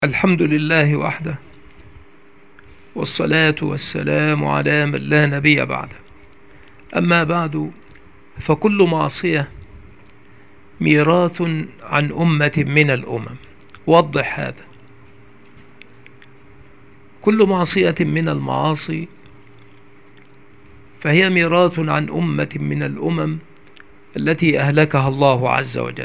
الحمد لله وحده، والصلاة والسلام على من لا نبي بعده. أما بعد، فكل معصية ميراث عن أمة من الأمم. وضح هذا. كل معصية من المعاصي فهي ميراث عن أمة من الأمم التي أهلكها الله عز وجل.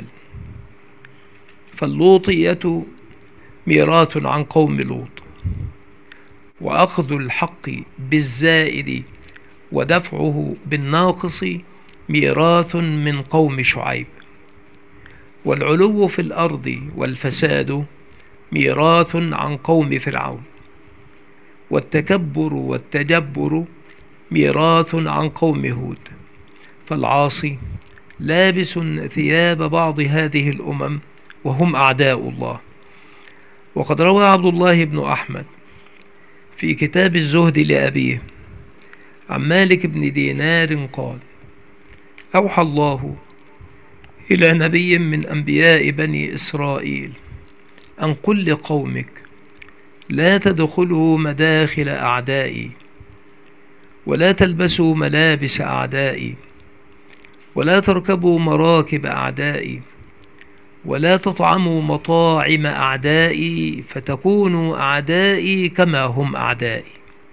فاللوطية ميراث عن قوم لوط، وأخذ الحق بالزائد ودفعه بالناقص ميراث من قوم شعيب، والعلو في الأرض والفساد ميراث عن قوم فرعون، والتكبر والتجبر ميراث عن قوم هود. فالعاصي لابس ثياب بعض هذه الأمم وهم أعداء الله. وقد روى عبد الله بن أحمد في كتاب الزهد لأبيه عن مالك بن دينار قال: أوحى الله إلى نبي من أنبياء بني إسرائيل أن قل لقومك لا تدخلوا مداخل أعدائي، ولا تلبسوا ملابس أعدائي، ولا تركبوا مراكب أعدائي، ولا تطعموا مطاعم أعدائي فتكونوا أعدائي كما هم أعدائي.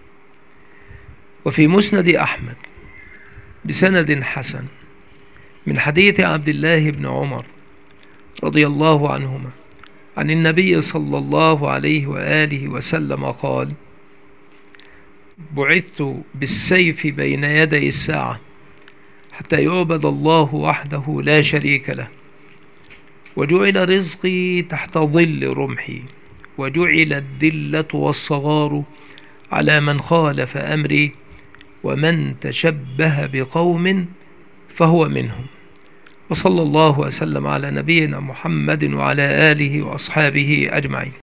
وفي مسند أحمد بسند حسن من حديث عبد الله بن عمر رضي الله عنهما عن النبي صلى الله عليه وآله وسلم قال: بعثت بالسيف بين يدي الساعة حتى يعبد الله وحده لا شريك له، وجعل رزقي تحت ظل رمحي، وجعل الذلة والصغار على من خالف أمري، ومن تشبه بقوم فهو منهم. وصلى الله وسلم على نبينا محمد وعلى آله وأصحابه أجمعين.